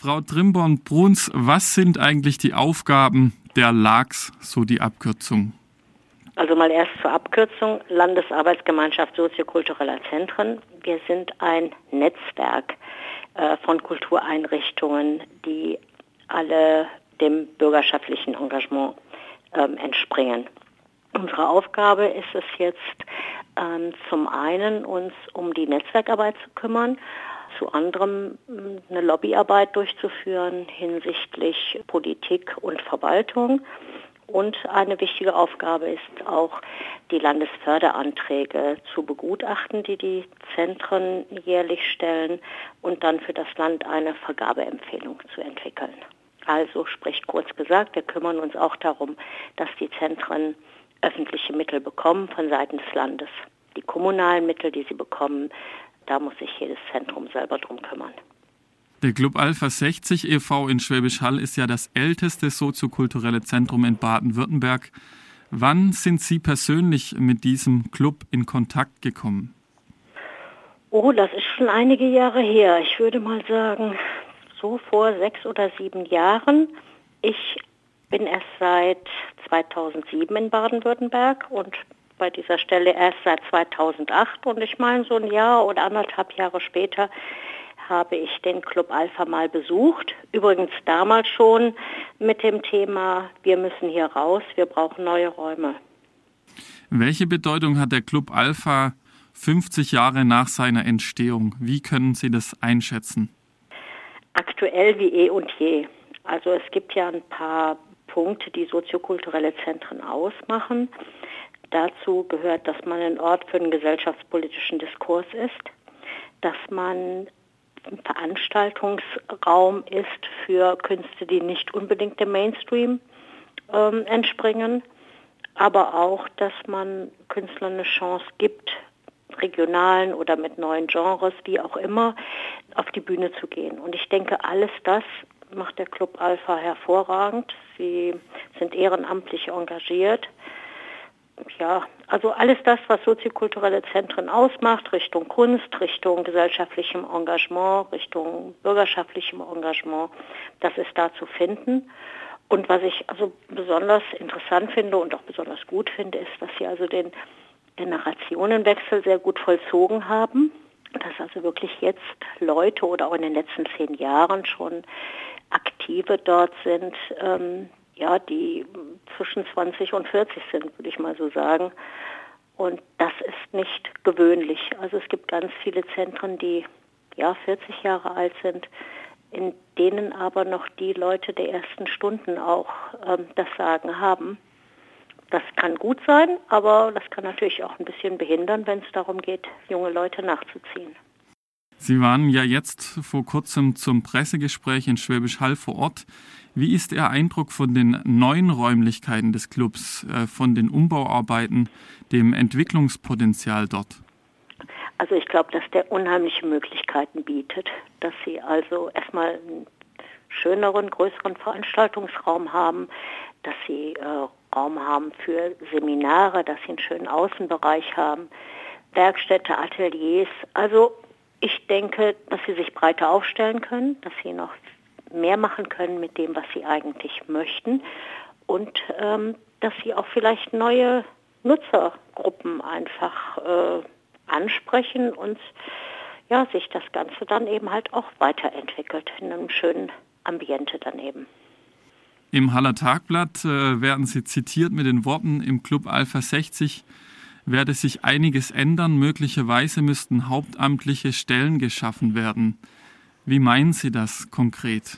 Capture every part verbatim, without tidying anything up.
Frau Trimborn-Bruns, was sind eigentlich die Aufgaben der L A Gs, so die Abkürzung? Also mal erst zur Abkürzung, Landesarbeitsgemeinschaft soziokultureller Zentren. Wir sind ein Netzwerk äh, von Kultureinrichtungen, die alle dem bürgerschaftlichen Engagement ähm, entspringen. Unsere Aufgabe ist es jetzt ähm, zum einen, uns um die Netzwerkarbeit zu kümmern, zu anderem eine Lobbyarbeit durchzuführen hinsichtlich Politik und Verwaltung. Und eine wichtige Aufgabe ist auch, die Landesförderanträge zu begutachten, die die Zentren jährlich stellen und dann für das Land eine Vergabeempfehlung zu entwickeln. Also sprich kurz gesagt, wir kümmern uns auch darum, dass die Zentren öffentliche Mittel bekommen von Seiten des Landes. Die kommunalen Mittel, die sie bekommen, da muss sich jedes Zentrum selber drum kümmern. Der Club Alpha sechzig e V in Schwäbisch Hall ist ja das älteste soziokulturelle Zentrum in Baden-Württemberg. Wann sind Sie persönlich mit diesem Club in Kontakt gekommen? Oh, das ist schon einige Jahre her. Ich würde mal sagen, so vor sechs oder sieben Jahren. Ich bin erst seit zweitausendsieben in Baden-Württemberg und bei dieser Stelle erst seit zweitausendacht. Und ich meine, so ein Jahr oder anderthalb Jahre später habe ich den Club Alpha mal besucht. Übrigens damals schon mit dem Thema, wir müssen hier raus, wir brauchen neue Räume. Welche Bedeutung hat der Club Alpha fünfzig Jahre nach seiner Entstehung? Wie können Sie das einschätzen? Aktuell wie eh und je. Also es gibt ja ein paar Punkte, die soziokulturelle Zentren ausmachen. Dazu gehört, dass man ein Ort für den gesellschaftspolitischen Diskurs ist, dass man ein Veranstaltungsraum ist für Künste, die nicht unbedingt dem Mainstream ähm, entspringen, aber auch, dass man Künstlern eine Chance gibt, regionalen oder mit neuen Genres, wie auch immer, auf die Bühne zu gehen. Und ich denke, alles das macht der Club Alpha hervorragend. Sie sind ehrenamtlich engagiert. Ja, also alles das, was soziokulturelle Zentren ausmacht, Richtung Kunst, Richtung gesellschaftlichem Engagement, Richtung bürgerschaftlichem Engagement, das ist da zu finden. Und was ich also besonders interessant finde und auch besonders gut finde, ist, dass sie also den Generationenwechsel sehr gut vollzogen haben. Dass also wirklich jetzt Leute oder auch in den letzten zehn Jahren schon Aktive dort sind, ähm, ja, die zwischen zwanzig und vierzig sind, würde ich mal so sagen. Und das ist nicht gewöhnlich. Also es gibt ganz viele Zentren, die ja vierzig Jahre alt sind, in denen aber noch die Leute der ersten Stunden auch ähm, das Sagen haben. Das kann gut sein, aber das kann natürlich auch ein bisschen behindern, wenn es darum geht, junge Leute nachzuziehen. Sie waren ja jetzt vor kurzem zum Pressegespräch in Schwäbisch Hall vor Ort. Wie ist Ihr Eindruck von den neuen Räumlichkeiten des Clubs, äh, von den Umbauarbeiten, dem Entwicklungspotenzial dort? Also ich glaube, dass der unheimliche Möglichkeiten bietet, dass Sie also erstmal einen schöneren, größeren Veranstaltungsraum haben, dass Sie äh, Raum haben für Seminare, dass Sie einen schönen Außenbereich haben, Werkstätte, Ateliers. Also ich denke, dass Sie sich breiter aufstellen können, dass Sie noch mehr machen können mit dem, was Sie eigentlich möchten und ähm, dass Sie auch vielleicht neue Nutzergruppen einfach äh, ansprechen und ja, sich das Ganze dann eben halt auch weiterentwickelt in einem schönen Ambiente daneben. Im Haller Tagblatt äh, werden Sie zitiert mit den Worten, im Club Alpha sechzig werde sich einiges ändern, möglicherweise müssten hauptamtliche Stellen geschaffen werden. Wie meinen Sie das konkret?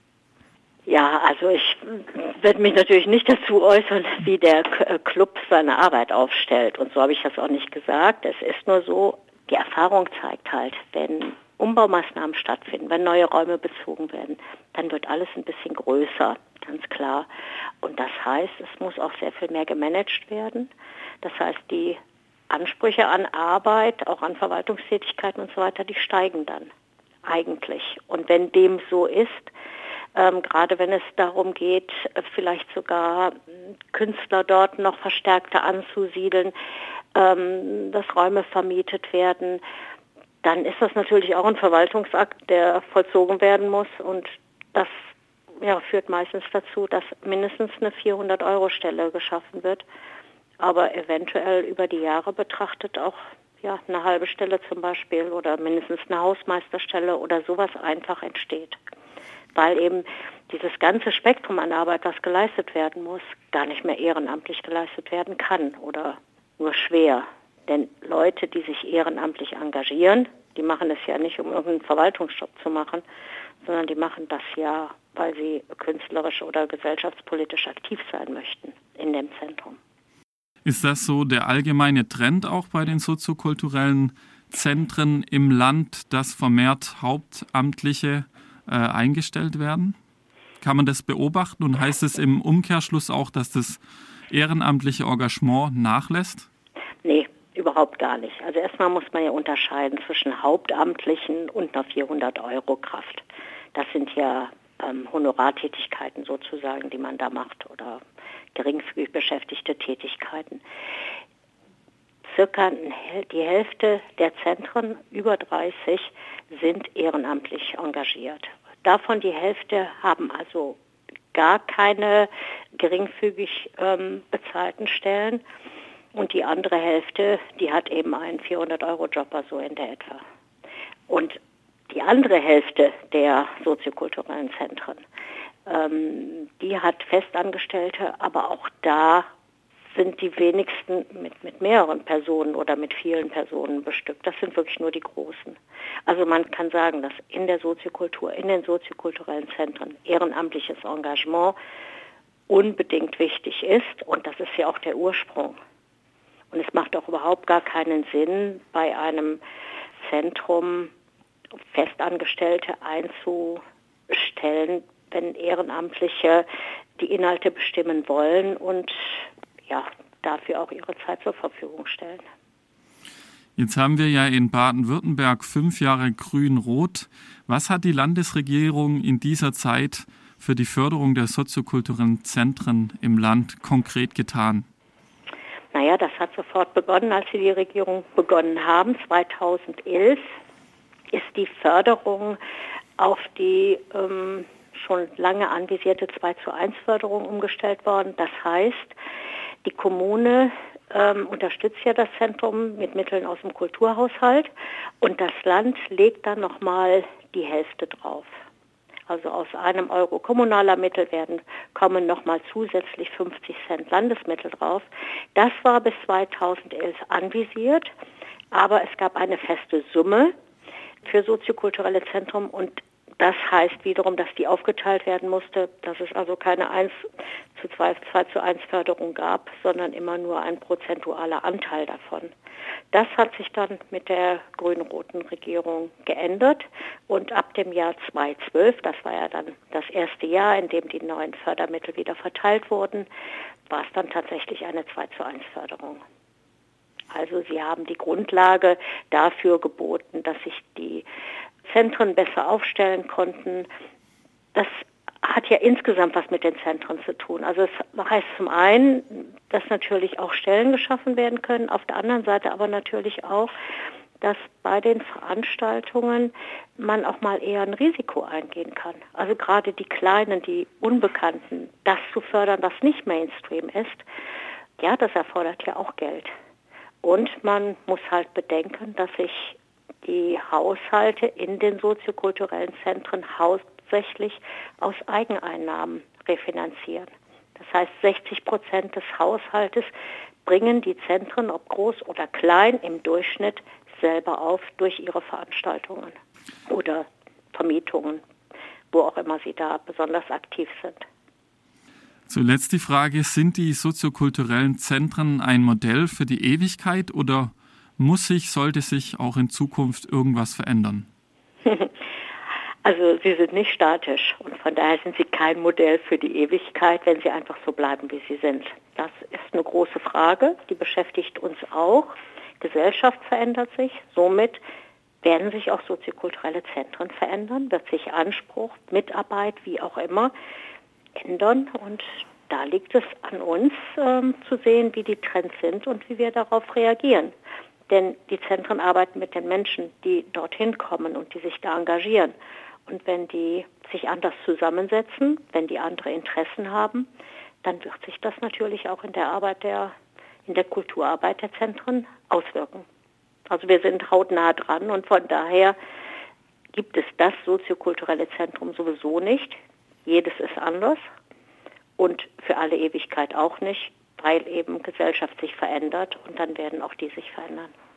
Ja, also ich werde mich natürlich nicht dazu äußern, wie der Club seine Arbeit aufstellt. Und so habe ich das auch nicht gesagt. Es ist nur so, die Erfahrung zeigt halt, wenn Umbaumaßnahmen stattfinden, wenn neue Räume bezogen werden, dann wird alles ein bisschen größer, ganz klar. Und das heißt, es muss auch sehr viel mehr gemanagt werden. Das heißt, die Ansprüche an Arbeit, auch an Verwaltungstätigkeiten und so weiter, die steigen dann eigentlich. Und wenn dem so ist, ähm, gerade wenn es darum geht, vielleicht sogar Künstler dort noch verstärkter anzusiedeln, ähm, dass Räume vermietet werden, dann ist das natürlich auch ein Verwaltungsakt, der vollzogen werden muss und das ja, führt meistens dazu, dass mindestens eine vierhundert-Euro-Stelle geschaffen wird, aber eventuell über die Jahre betrachtet auch ja, eine halbe Stelle zum Beispiel oder mindestens eine Hausmeisterstelle oder sowas einfach entsteht. Weil eben dieses ganze Spektrum an Arbeit, was geleistet werden muss, gar nicht mehr ehrenamtlich geleistet werden kann oder nur schwer. Denn Leute, die sich ehrenamtlich engagieren, die machen es ja nicht, um irgendeinen Verwaltungsjob zu machen, sondern die machen das ja, weil sie künstlerisch oder gesellschaftspolitisch aktiv sein möchten in dem Zentrum. Ist das so der allgemeine Trend auch bei den soziokulturellen Zentren im Land, dass vermehrt Hauptamtliche äh, eingestellt werden? Kann man das beobachten und heißt es im Umkehrschluss auch, dass das ehrenamtliche Engagement nachlässt? Nee, überhaupt gar nicht. Also erstmal muss man ja unterscheiden zwischen Hauptamtlichen und einer vierhundert-Euro-Kraft. Das sind ja ähm, Honorartätigkeiten sozusagen, die man da macht oder geringfügig beschäftigte Tätigkeiten. Circa die Hälfte der Zentren, über dreißig, sind ehrenamtlich engagiert. Davon die Hälfte haben also gar keine geringfügig ähm, bezahlten Stellen und die andere Hälfte, die hat eben einen vierhundert-Euro-Job, so in der etwa. Und die andere Hälfte der soziokulturellen Zentren, ähm, die hat Festangestellte, aber auch da sind die wenigsten mit, mit mehreren Personen oder mit vielen Personen bestückt. Das sind wirklich nur die Großen. Also man kann sagen, dass in der Soziokultur, in den soziokulturellen Zentren ehrenamtliches Engagement unbedingt wichtig ist und das ist ja auch der Ursprung. Und es macht auch überhaupt gar keinen Sinn, bei einem Zentrum Festangestellte einzustellen, wenn Ehrenamtliche die Inhalte bestimmen wollen und ja, dafür auch ihre Zeit zur Verfügung stellen. Jetzt haben wir ja in Baden-Württemberg fünf Jahre grün-rot. Was hat die Landesregierung in dieser Zeit für die Förderung der soziokulturellen Zentren im Land konkret getan? Naja, das hat sofort begonnen, als sie die Regierung begonnen haben. zweitausendelf ist die Förderung auf die ähm, schon lange anvisierte zwei zu eins Förderung umgestellt worden. Das heißt, die Kommune ähm, unterstützt ja das Zentrum mit Mitteln aus dem Kulturhaushalt und das Land legt dann nochmal die Hälfte drauf. Also aus einem Euro kommunaler Mittel werden, kommen nochmal zusätzlich fünfzig Cent Landesmittel drauf. Das war bis zweitausendelf anvisiert, aber es gab eine feste Summe für soziokulturelle Zentren und das heißt wiederum, dass die aufgeteilt werden musste, dass es also keine eins zu zwei zu eins Förderung gab, sondern immer nur ein prozentualer Anteil davon. Das hat sich dann mit der grün-roten Regierung geändert und ab dem Jahr zweitausendzwölf, das war ja dann das erste Jahr, in dem die neuen Fördermittel wieder verteilt wurden, war es dann tatsächlich eine zwei zu eins Förderung. Also sie haben die Grundlage dafür geboten, dass sich die Zentren besser aufstellen konnten. Das hat ja insgesamt was mit den Zentren zu tun. Also es heißt zum einen, dass natürlich auch Stellen geschaffen werden können, auf der anderen Seite aber natürlich auch, dass bei den Veranstaltungen man auch mal eher ein Risiko eingehen kann. Also gerade die Kleinen, die Unbekannten, das zu fördern, was nicht Mainstream ist, ja, das erfordert ja auch Geld. Und man muss halt bedenken, dass sich die Haushalte in den soziokulturellen Zentren hauptsächlich aus Eigeneinnahmen refinanzieren. Das heißt, sechzig Prozent des Haushaltes bringen die Zentren, ob groß oder klein, im Durchschnitt selber auf durch ihre Veranstaltungen oder Vermietungen, wo auch immer sie da besonders aktiv sind. Zuletzt die Frage, sind die soziokulturellen Zentren ein Modell für die Ewigkeit oder muss sich, sollte sich auch in Zukunft irgendwas verändern? Also sie sind nicht statisch und von daher sind sie kein Modell für die Ewigkeit, wenn sie einfach so bleiben, wie sie sind. Das ist eine große Frage, die beschäftigt uns auch. Gesellschaft verändert sich, somit werden sich auch soziokulturelle Zentren verändern, wird sich Anspruch, Mitarbeit, wie auch immer, ändern und da liegt es an uns ähm, zu sehen, wie die Trends sind und wie wir darauf reagieren. Denn die Zentren arbeiten mit den Menschen, die dorthin kommen und die sich da engagieren. Und wenn die sich anders zusammensetzen, wenn die andere Interessen haben, dann wird sich das natürlich auch in der Arbeit der, in der Kulturarbeit der Zentren auswirken. Also wir sind hautnah dran und von daher gibt es das soziokulturelle Zentrum sowieso nicht. Jedes ist anders und für alle Ewigkeit auch nicht, weil eben Gesellschaft sich verändert und dann werden auch die sich verändern.